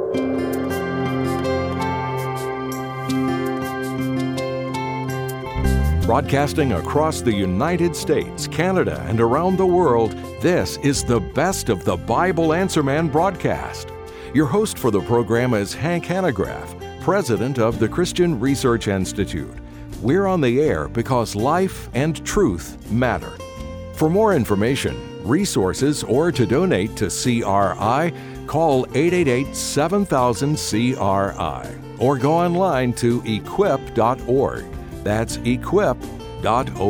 Broadcasting across the United States, Canada, and around the world, this is the Best of the Bible Answer Man broadcast. Your host for the program is Hank Hanegraaff, president of the Christian Research Institute. We're on the air because life and truth matter. For more information, resources, or to donate to CRI, call 888-7000-CRI or go online to equip.org. That's equip.org.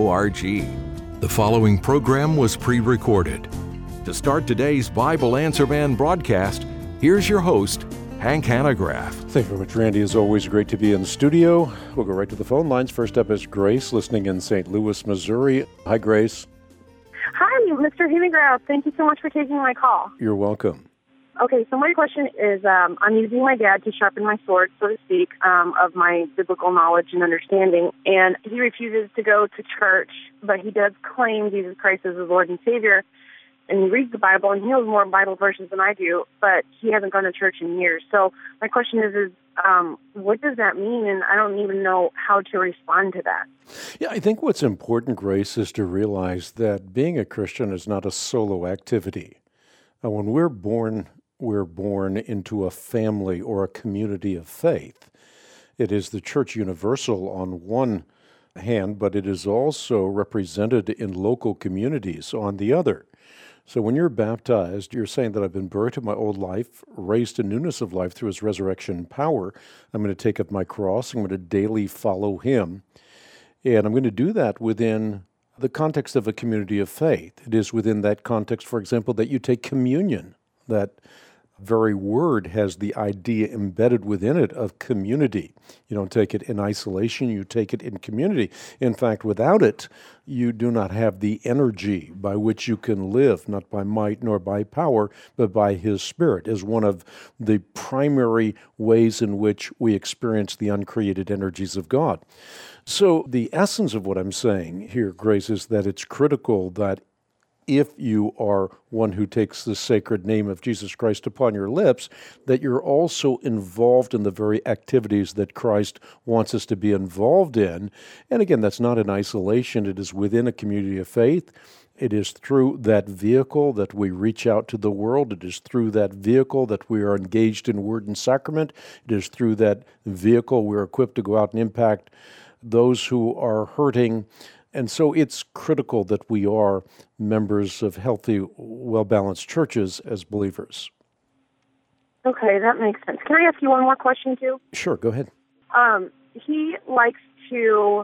The following program was pre-recorded. To start today's Bible Answer Man broadcast, here's your host, Hank Hanegraaff. Thank you very much, Randy. It's always great to be in the studio. We'll go right to the phone lines. First up is Grace, listening in St. Louis, Missouri. Hi, Grace. Hi, Mr. Hanegraaff. Thank you so much for taking my call. You're welcome. Okay, so my question is, I'm using my dad to sharpen my sword, so to speak, of my biblical knowledge and understanding, and he refuses to go to church, but he does claim Jesus Christ as his Lord and Savior, and he reads the Bible, and he knows more Bible verses than I do, but he hasn't gone to church in years. So my question is what does that mean? And I don't even know how to respond to that. Yeah, I think what's important, Grace, is to realize that being a Christian is not a solo activity. When we're born into a family or a community of faith. It is the Church Universal on one hand, but it is also represented in local communities on the other. So when you're baptized, you're saying that I've been buried to my old life, raised to newness of life through his resurrection power. I'm going to take up my cross. I'm going to daily follow him. And I'm going to do that within the context of a community of faith. It is within that context, for example, that you take communion. That very word has the idea embedded within it of community. You don't take it in isolation, you take it in community. In fact, without it, you do not have the energy by which you can live, not by might nor by power, but by his Spirit, as one of the primary ways in which we experience the uncreated energies of God. So the essence of what I'm saying here, Grace, is that it's critical that if you are one who takes the sacred name of Jesus Christ upon your lips, that you're also involved in the very activities that Christ wants us to be involved in. And again, that's not in isolation. It is within a community of faith. It is through that vehicle that we reach out to the world. It is through that vehicle that we are engaged in word and sacrament. It is through that vehicle we're equipped to go out and impact those who are hurting. And so it's critical that we are members of healthy, well-balanced churches as believers. Okay, that makes sense. Can I ask you one more question, too? Sure, go ahead. He likes to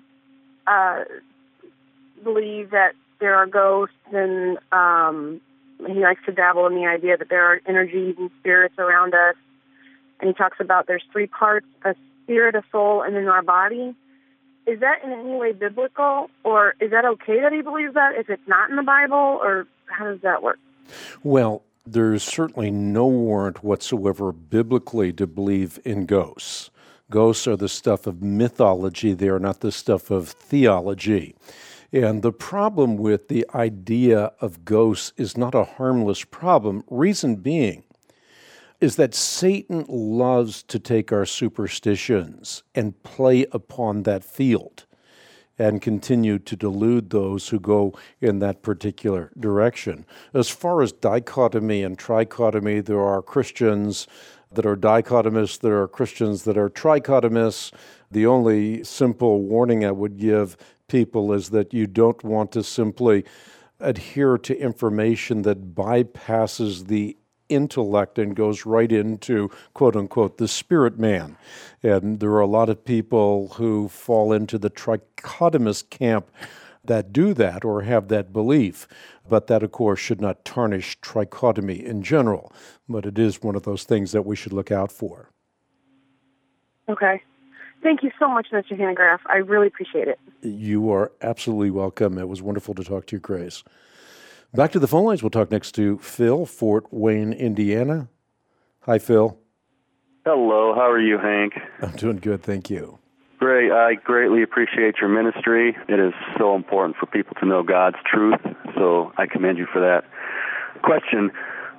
believe that there are ghosts, and he likes to dabble in the idea that there are energies and spirits around us. And he talks about there's three parts, a spirit, a soul, and then our body. Is that in any way biblical, or is that okay that he believes that if it's not in the Bible, or how does that work? Well, there's certainly no warrant whatsoever biblically to believe in ghosts. Ghosts are the stuff of mythology. They are not the stuff of theology. And the problem with the idea of ghosts is not a harmless problem. Reason being is that Satan loves to take our superstitions and play upon that field and continue to delude those who go in that particular direction. As far as dichotomy and trichotomy, there are Christians that are dichotomists, there are Christians that are trichotomists. The only simple warning I would give people is that you don't want to simply adhere to information that bypasses the intellect and goes right into, quote unquote, the spirit man. And there are a lot of people who fall into the trichotomist camp that do that or have that belief. But that, of course, should not tarnish trichotomy in general. But it is one of those things that we should look out for. Okay. Thank you so much, Mr. Hanegraaff. I really appreciate it. You are absolutely welcome. It was wonderful to talk to you, Grace. Back to the phone lines. We'll talk next to Phil, Fort Wayne, Indiana. Hi, Phil. Hello. How are you, Hank? I'm doing good, thank you. Great. I greatly appreciate your ministry. It is so important for people to know God's truth, so I commend you for that. Question.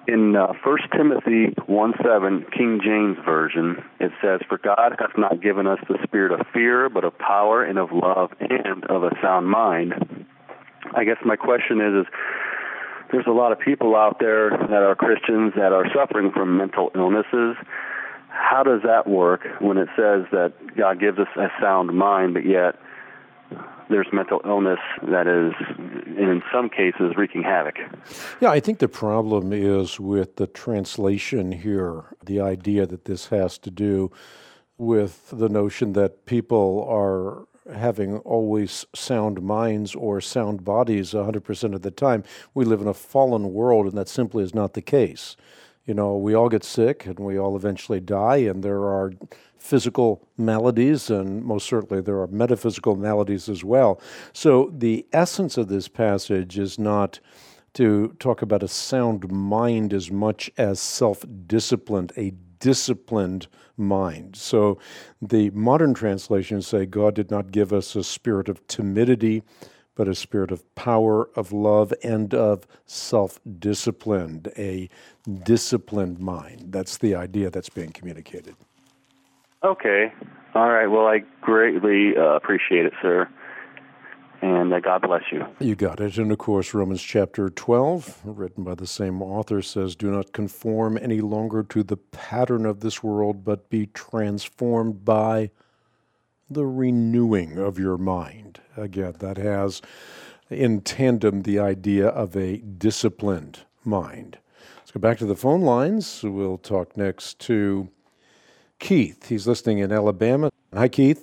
In 1 Timothy 1:7, King James Version, it says, "For God hath not given us the spirit of fear, but of power and of love and of a sound mind." I guess my question is there's a lot of people out there that are Christians that are suffering from mental illnesses. How does that work when it says that God gives us a sound mind, but yet there's mental illness that is, in some cases, wreaking havoc? Yeah, I think the problem is with the translation here, the idea that this has to do with the notion that people are having always sound minds or sound bodies 100% of the time. We live in a fallen world, and that simply is not the case. You know, we all get sick, and we all eventually die, and there are physical maladies, and most certainly there are metaphysical maladies as well. So the essence of this passage is not to talk about a sound mind as much as self-disciplined, a disciplined mind. So the modern translations say God did not give us a spirit of timidity, but a spirit of power, of love, and of self-discipline, a disciplined mind. That's the idea that's being communicated. Okay. All right. Well, I greatly appreciate it, sir. And God bless you. You got it. And of course, Romans chapter 12, written by the same author, says, "Do not conform any longer to the pattern of this world, but be transformed by the renewing of your mind." Again, that has in tandem the idea of a disciplined mind. Let's go back to the phone lines. We'll talk next to Keith. He's listening in Alabama. Hi, Keith.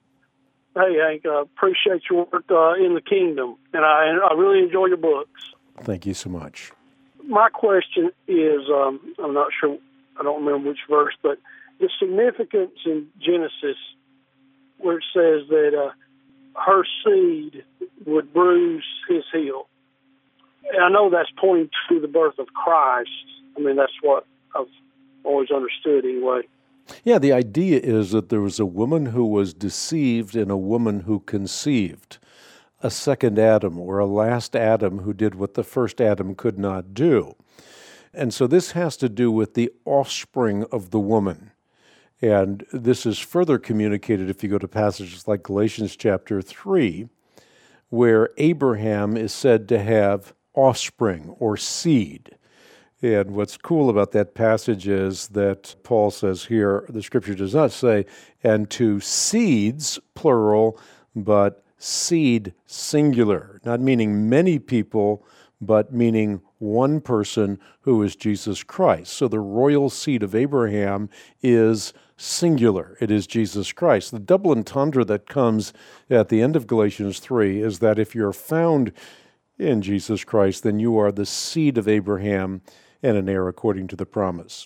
Hey, Hank, I appreciate your work in the kingdom, and I really enjoy your books. Thank you so much. My question is, I'm not sure, I don't remember which verse, but the significance in Genesis where it says that her seed would bruise his heel. And I know that's pointing to the birth of Christ. I mean, that's what I've always understood anyway. Yeah, the idea is that there was a woman who was deceived and a woman who conceived, a second Adam or a last Adam who did what the first Adam could not do. And so this has to do with the offspring of the woman. And this is further communicated if you go to passages like Galatians chapter 3, where Abraham is said to have offspring or seed. And what's cool about that passage is that Paul says here, the scripture does not say, and to seeds, plural, but seed, singular, not meaning many people, but meaning one person who is Jesus Christ. So the royal seed of Abraham is singular. It is Jesus Christ. The double entendre that comes at the end of Galatians 3 is that if you're found in Jesus Christ, then you are the seed of Abraham and an heir according to the promise.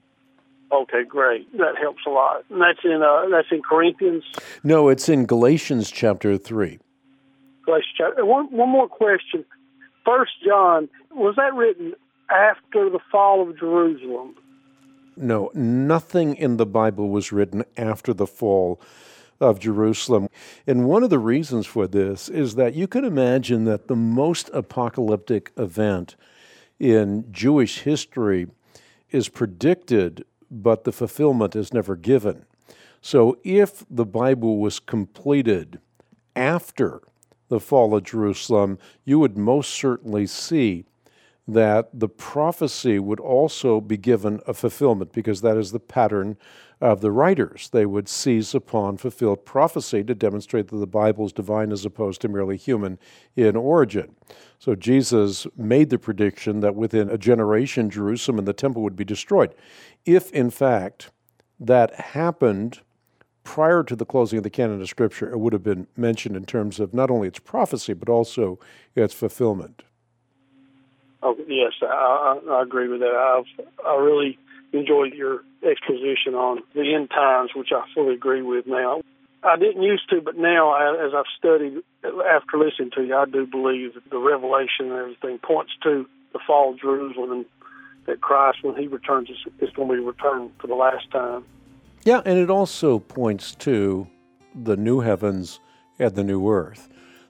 Okay, great. That helps a lot. And that's in Corinthians? No, it's in Galatians chapter 3. Galatians chapter. One more question. 1 John, was that written after the fall of Jerusalem? No, nothing in the Bible was written after the fall of Jerusalem. And one of the reasons for this is that you can imagine that the most apocalyptic event in Jewish history is predicted, but the fulfillment is never given. So if the Bible was completed after the fall of Jerusalem, you would most certainly see that the prophecy would also be given a fulfillment, because that is the pattern of the writers. They would seize upon fulfilled prophecy to demonstrate that the Bible is divine as opposed to merely human in origin. So Jesus made the prediction that within a generation, Jerusalem and the temple would be destroyed. If, in fact, that happened prior to the closing of the canon of Scripture, it would have been mentioned in terms of not only its prophecy, but also its fulfillment. Oh, yes, I agree with that. I really enjoyed your exposition on the end times, which I fully agree with now. I didn't used to, but now, as I've studied, after listening to you, I do believe that the revelation and everything points to the fall of Jerusalem, and that Christ, when he returns, is going to be returned for the last time. Yeah, and it also points to the new heavens and the new earth.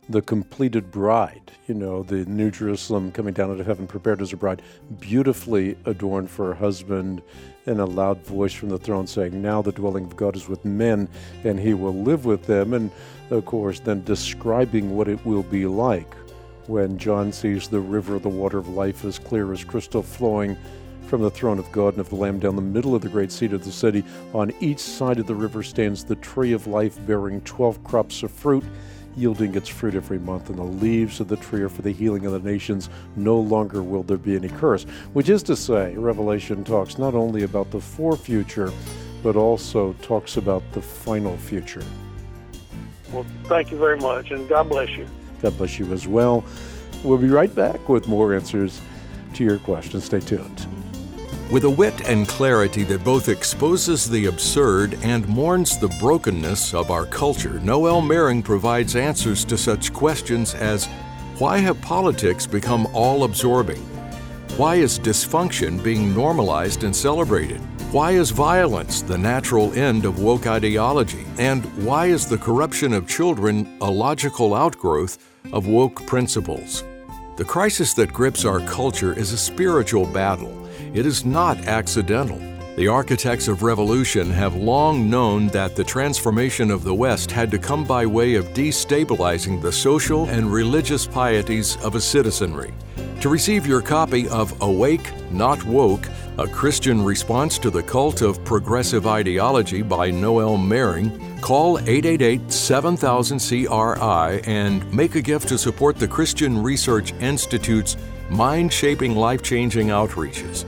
the completed bride, the New Jerusalem coming down out of heaven, prepared as a bride, beautifully adorned for her husband, and a loud voice from the throne saying, now the dwelling of God is with men, and he will live with them. And of course, then describing what it will be like when John sees the river of the water of life as clear as crystal flowing from the throne of God and of the Lamb down the middle of the great seat of the city. On each side of the river stands the tree of life, bearing 12 crops of fruit, yielding its fruit every month, and the leaves of the tree are for the healing of the nations. No longer will there be any curse. Which is to say, Revelation talks not only about the future, but also talks about the final future. Well, thank you very much, and God bless you. God bless you as well. We'll be right back with more answers to your questions. Stay tuned. With a wit and clarity that both exposes the absurd and mourns the brokenness of our culture, Noel Mering provides answers to such questions as, why have politics become all-absorbing? Why is dysfunction being normalized and celebrated? Why is violence the natural end of woke ideology? And why is the corruption of children a logical outgrowth of woke principles? The crisis that grips our culture is a spiritual battle. It is not accidental. The architects of revolution have long known that the transformation of the West had to come by way of destabilizing the social and religious pieties of a citizenry. To receive your copy of Awake, Not Woke, A Christian Response to the Cult of Progressive Ideology by Noel Mering, call 888-7000-CRI and make a gift to support the Christian Research Institute's mind-shaping, life-changing outreaches.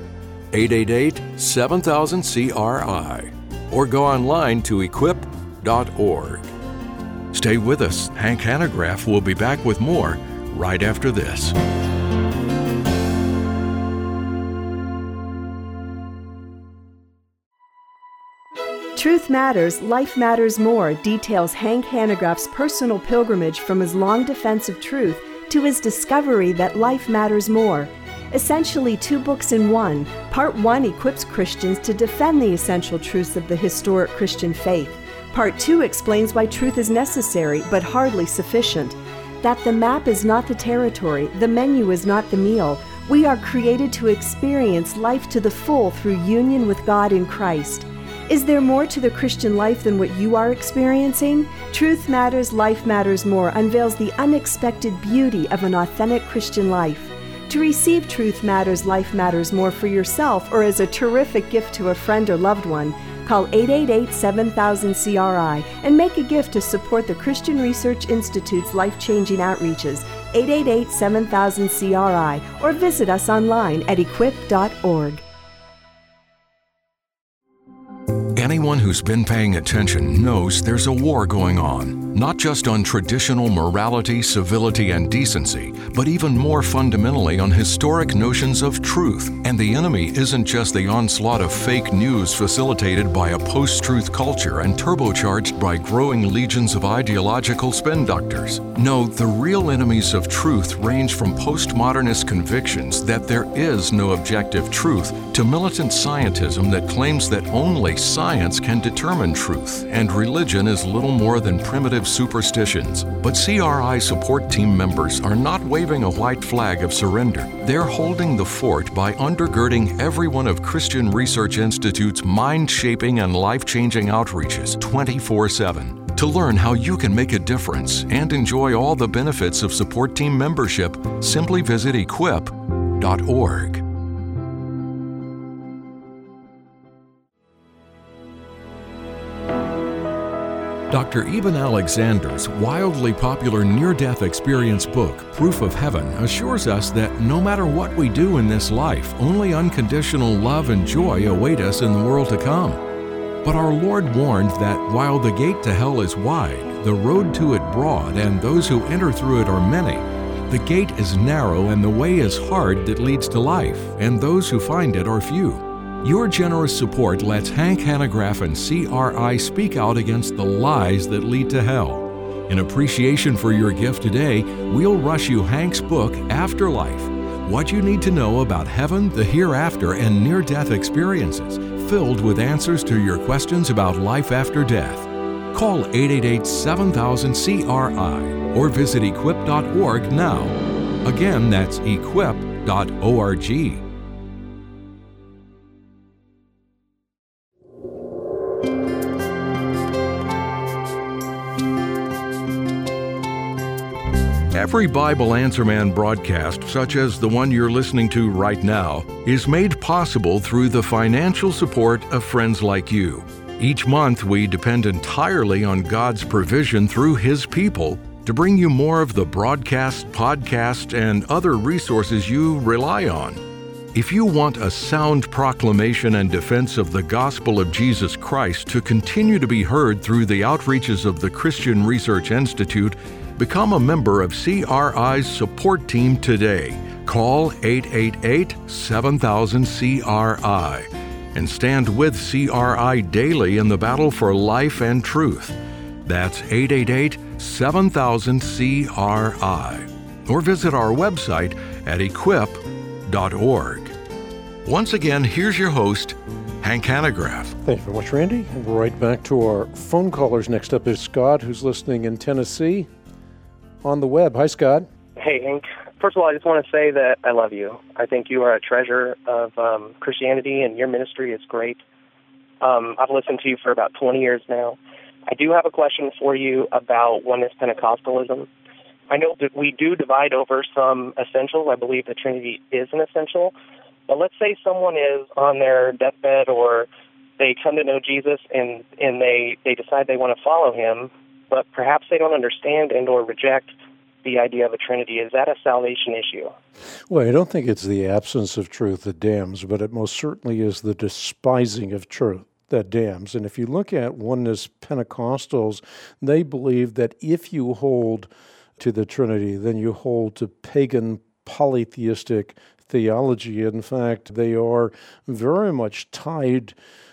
888-7000-CRI, or go online to equip.org. Stay with us. Hank Hanegraaff will be back with more right after this. Truth Matters, Life Matters More details Hank Hanegraaff's personal pilgrimage from his long defense of truth to his discovery that life matters more. Essentially 2 books in one. Part 1 equips Christians to defend the essential truths of the historic Christian faith. Part 2 explains why truth is necessary, but hardly sufficient. That the map is not the territory, the menu is not the meal. We are created to experience life to the full through union with God in Christ. Is there more to the Christian life than what you are experiencing? Truth Matters, Life Matters More unveils the unexpected beauty of an authentic Christian life. To receive Truth Matters, Life Matters More for yourself or as a terrific gift to a friend or loved one, call 888-7000-CRI and make a gift to support the Christian Research Institute's life-changing outreaches, 888-7000-CRI, or visit us online at equip.org. Anyone who's been paying attention knows there's a war going on, not just on traditional morality, civility, and decency, but even more fundamentally on historic notions of truth. And the enemy isn't just the onslaught of fake news facilitated by a post-truth culture and turbocharged by growing legions of ideological spin doctors. No, the real enemies of truth range from postmodernist convictions that there is no objective truth to militant scientism that claims that only science can determine truth, and religion is little more than primitive superstitions. But CRI support team members are not waving a white flag of surrender. They're holding the fort by undergirding every one of Christian Research Institute's mind-shaping and life-changing outreaches 24/7. To learn how you can make a difference and enjoy all the benefits of support team membership, simply visit equip.org. Dr. Eben Alexander's wildly popular near-death experience book, Proof of Heaven, assures us that no matter what we do in this life, only unconditional love and joy await us in the world to come. But our Lord warned that while the gate to hell is wide, the road to it broad, and those who enter through it are many, the gate is narrow and the way is hard that leads to life, and those who find it are few. Your generous support lets Hank Hanegraaff and CRI speak out against the lies that lead to hell. In appreciation for your gift today, we'll rush you Hank's book, Afterlife: What You Need to Know About Heaven, the Hereafter, and Near-Death Experiences, filled with answers to your questions about life after death. Call 888-7000-CRI or visit equip.org now. Again, that's equip.org. Every Bible Answer Man broadcast, such as the one you're listening to right now, is made possible through the financial support of friends like you. Each month, we depend entirely on God's provision through His people to bring you more of the broadcast, podcast, and other resources you rely on. If you want a sound proclamation and defense of the gospel of Jesus Christ to continue to be heard through the outreaches of the Christian Research Institute, become a member of CRI's support team today. Call 888-7000-CRI and stand with CRI daily in the battle for life and truth. That's 888-7000-CRI. Or visit our website at equip.org. Once again, here's your host, Hank Hanegraaff. Thank you very much, Randy. Right back to our phone callers. Next up is Scott, who's listening in Tennessee on the web. Hi, Scott. Hey, Hank. First of all, I just want to say that I love you. I think you are a treasure of Christianity, and your ministry is great. I've listened to you for about 20 years now. I do have a question for you about Oneness Pentecostalism. I know that we do divide over some essentials. I believe the Trinity is an essential. But let's say someone is on their deathbed, or they come to know Jesus and they decide they want to follow him, but perhaps they don't understand and or reject the idea of a Trinity. Is that a salvation issue? Well, I don't think it's the absence of truth that damns, but it most certainly is the despising of truth that damns. And if you look at Oneness Pentecostals, they believe that if you hold to the Trinity, then you hold to pagan polytheistic theology. In fact, they are very much tied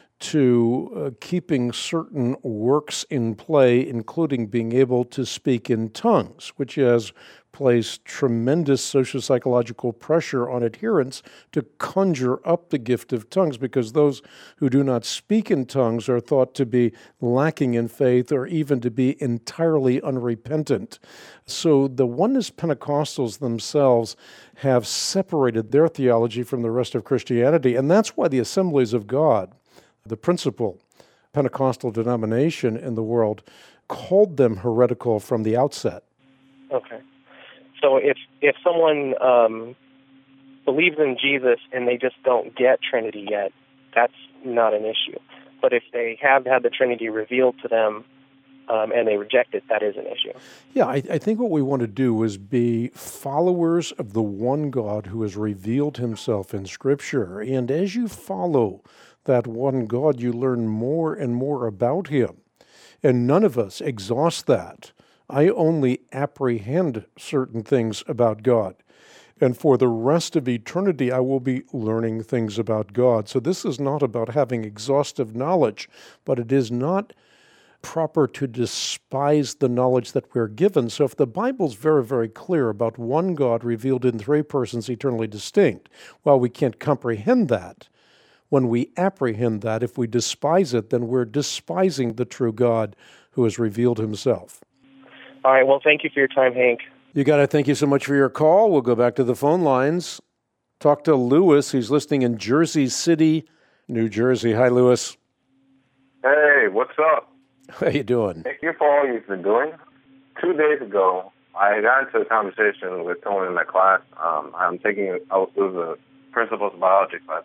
to keeping certain works in play, including being able to speak in tongues, which has placed tremendous socio-psychological pressure on adherents to conjure up the gift of tongues, because those who do not speak in tongues are thought to be lacking in faith or even to be entirely unrepentant. So the Oneness Pentecostals themselves have separated their theology from the rest of Christianity, and that's why the Assemblies of God, the principal Pentecostal denomination in the world, called them heretical from the outset. Okay. So if someone believes in Jesus and they just don't get Trinity yet, that's not an issue. But if they have had the Trinity revealed to them and they reject it, that is an issue. Yeah, I think what we want to do is be followers of the one God who has revealed himself in Scripture. And as you follow that one God, you learn more and more about him. And none of us exhaust that. I only apprehend certain things about God. And for the rest of eternity, I will be learning things about God. So this is not about having exhaustive knowledge, but it is not proper to despise the knowledge that we're given. So if the Bible's very, very clear about one God revealed in three persons eternally distinct, while we can't comprehend that, when we apprehend that, if we despise it, then we're despising the true God who has revealed himself. All right, well, thank you for your time, Hank. You got it. Thank you so much for your call. We'll go back to the phone lines. Talk to Lewis. He's listening in Jersey City, New Jersey. Hi, Lewis. Hey, what's up? How you doing? Thank you for all you've been doing. 2 days ago, I got into a conversation with someone in my class. It was a principal's biology class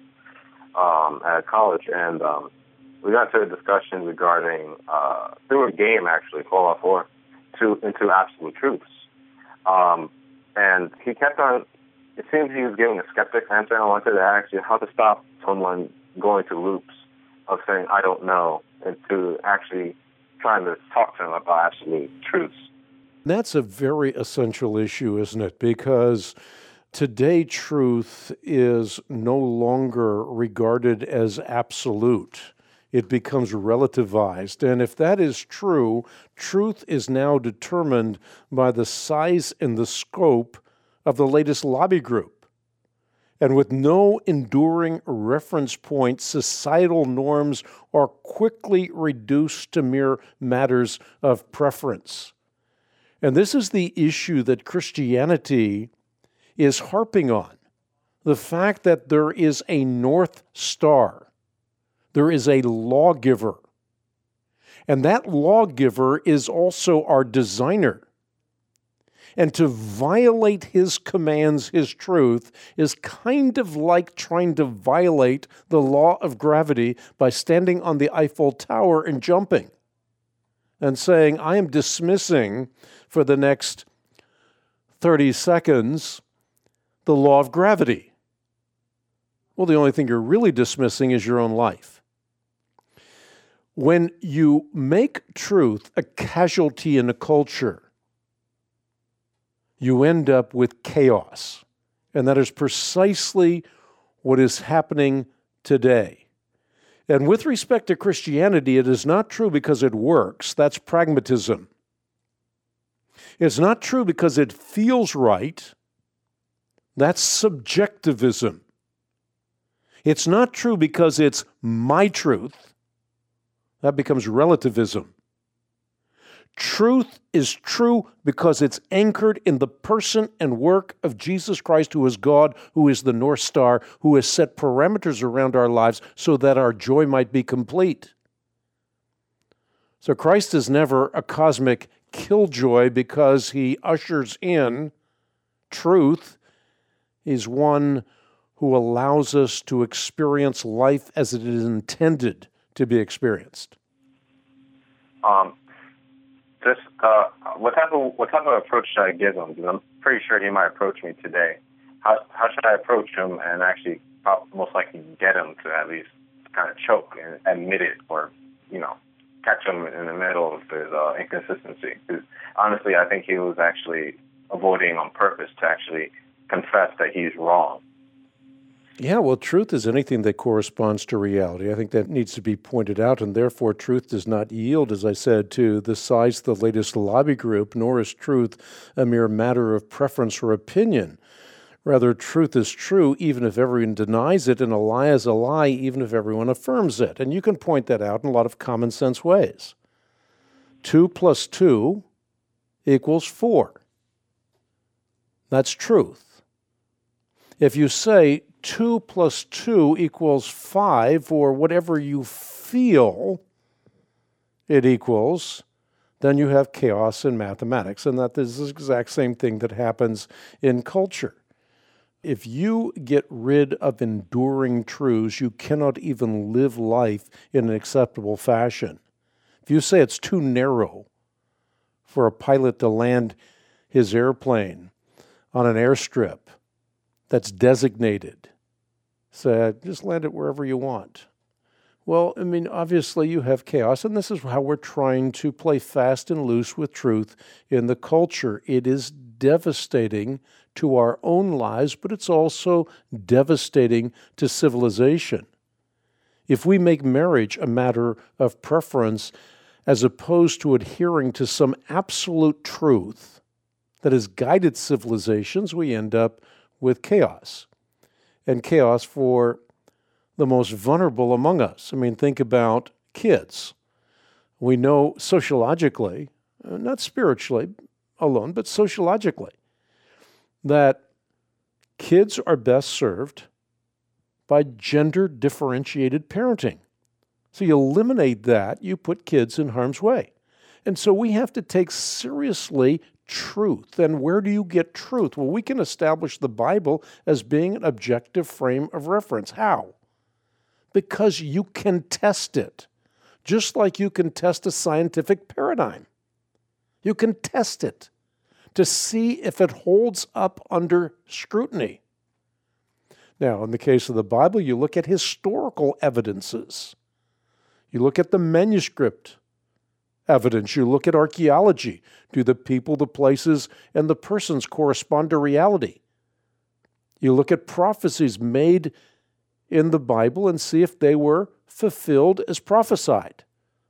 at college, and we got into a discussion regarding, through a game actually, Fallout 4, into absolute truths. And he kept on, it seems he was giving a skeptic's answer. I wanted to ask you how to stop someone going to loops of saying, I don't know, and to actually trying to talk to him about absolute truths. That's a very essential issue, isn't it? Because today truth is no longer regarded as absolute. It becomes relativized. And if that is true, truth is now determined by the size and the scope of the latest lobby group. And with no enduring reference point, societal norms are quickly reduced to mere matters of preference. And this is the issue that Christianity is harping on. The fact that there is a North Star, there is a lawgiver, and that lawgiver is also our designer. And to violate his commands, his truth, is kind of like trying to violate the law of gravity by standing on the Eiffel Tower and jumping and saying, I am dismissing for the next 30 seconds the law of gravity. Well, the only thing you're really dismissing is your own life. When you make truth a casualty in a culture, you end up with chaos. And that is precisely what is happening today. And with respect to Christianity, it is not true because it works. That's pragmatism. It's not true because it feels right. That's subjectivism. It's not true because it's my truth. That becomes relativism. Truth is true because it's anchored in the person and work of Jesus Christ, who is God, who is the North Star, who has set parameters around our lives so that our joy might be complete. So Christ is never a cosmic killjoy because he ushers in truth. He's one who allows us to experience life as it is intended to be experienced. What type of approach should I give him? Because I'm pretty sure he might approach me today. How should I approach him and actually most likely get him to at least kind of choke and admit it, or catch him in the middle of his inconsistency? Because honestly, I think he was actually avoiding on purpose to actually confess that he's wrong. Yeah, well, truth is anything that corresponds to reality. I think that needs to be pointed out, and therefore truth does not yield, as I said, to the size of the latest lobby group, nor is truth a mere matter of preference or opinion. Rather, truth is true even if everyone denies it, and a lie is a lie even if everyone affirms it. And you can point that out in a lot of common sense ways. 2 plus 2 equals 4. That's truth. If you say 2 plus 2 equals 5, or whatever you feel it equals, then you have chaos in mathematics. And that is the exact same thing that happens in culture. If you get rid of enduring truths, you cannot even live life in an acceptable fashion. If you say it's too narrow for a pilot to land his airplane on an airstrip that's designated, say, just land it wherever you want. Well, I mean, obviously you have chaos, and this is how we're trying to play fast and loose with truth in the culture. It is devastating to our own lives, but it's also devastating to civilization. If we make marriage a matter of preference as opposed to adhering to some absolute truth that has guided civilizations, we end up with chaos. And chaos for the most vulnerable among us. I mean, think about kids. We know sociologically, not spiritually alone, but sociologically, that kids are best served by gender-differentiated parenting. So you eliminate that, you put kids in harm's way. And so we have to take seriously truth. And where do you get truth? Well, we can establish the Bible as being an objective frame of reference. How? Because you can test it, just like you can test a scientific paradigm. You can test it to see if it holds up under scrutiny. Now, in the case of the Bible, you look at historical evidences. You look at the manuscript evidence. You look at archaeology. Do the people, the places, and the persons correspond to reality? You look at prophecies made in the Bible and see if they were fulfilled as prophesied.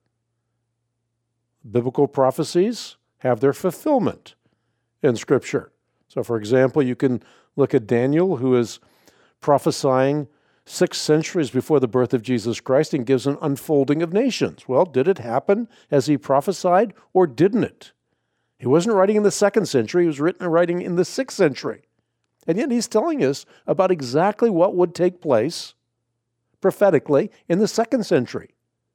Biblical prophecies have their fulfillment in Scripture. So, for example, you can look at Daniel, who is prophesying 6 centuries before the birth of Jesus Christ and gives an unfolding of nations. Well, did it happen as he prophesied or didn't it? He wasn't writing in the 2nd century, he was writing in the 6th century. And yet he's telling us about exactly what would take place prophetically in the 2nd century.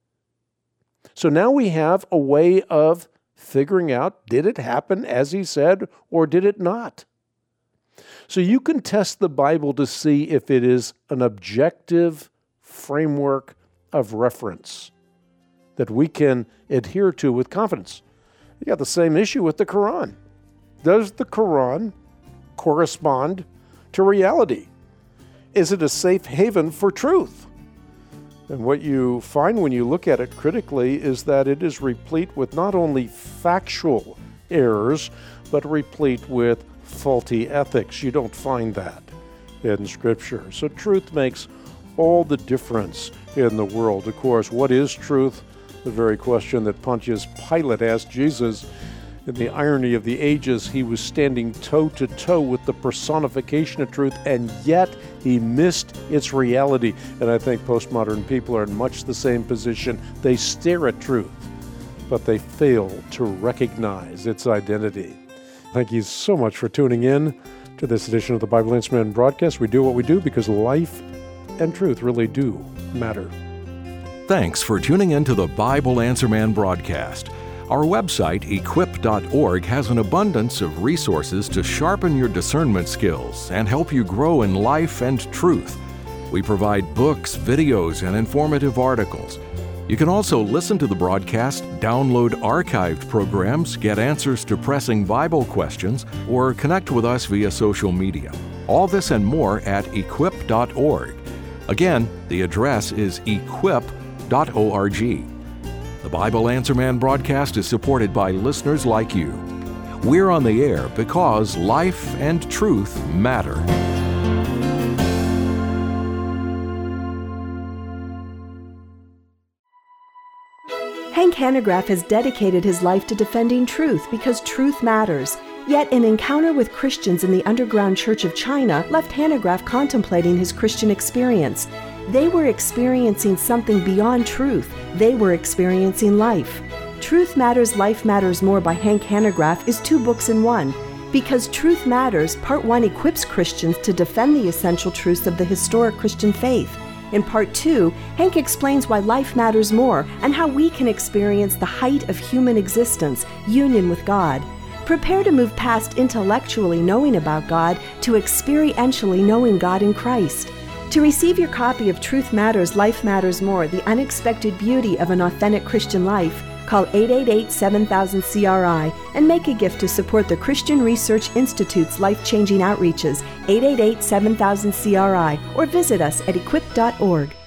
So now we have a way of figuring out, did it happen as he said or did it not? So you can test the Bible to see if it is an objective framework of reference that we can adhere to with confidence. You got the same issue with the Quran. Does the Quran correspond to reality? Is it a safe haven for truth? And what you find when you look at it critically is that it is replete with not only factual errors, but replete with faulty ethics. You don't find that in Scripture. So truth makes all the difference in the world. Of course, what is truth? The very question that Pontius Pilate asked Jesus. In the irony of the ages, he was standing toe-to-toe with the personification of truth, and yet he missed its reality. And I think postmodern people are in much the same position. They stare at truth, but they fail to recognize its identity. Thank you so much for tuning in to this edition of the Bible Answer Man broadcast. We do what we do because life and truth really do matter. Thanks for tuning in to the Bible Answer Man broadcast. Our website, equip.org, has an abundance of resources to sharpen your discernment skills and help you grow in life and truth. We provide books, videos, and informative articles. You can also listen to the broadcast, download archived programs, get answers to pressing Bible questions, or connect with us via social media. All this and more at equip.org. Again, the address is equip.org. The Bible Answer Man broadcast is supported by listeners like you. We're on the air because life and truth matter. Hank Hanegraaff has dedicated his life to defending truth because truth matters. Yet an encounter with Christians in the underground Church of China left Hanegraaff contemplating his Christian experience. They were experiencing something beyond truth. They were experiencing life. Truth Matters, Life Matters More by Hank Hanegraaff is 2 books in one. Because Truth Matters, Part 1 equips Christians to defend the essential truths of the historic Christian faith. In Part 2, Hank explains why life matters more and how we can experience the height of human existence, union with God. Prepare to move past intellectually knowing about God to experientially knowing God in Christ. To receive your copy of Truth Matters, Life Matters More, The Unexpected Beauty of an Authentic Christian Life, call 888-7000-CRI and make a gift to support the Christian Research Institute's life-changing outreaches, 888-7000-CRI, or visit us at equip.org.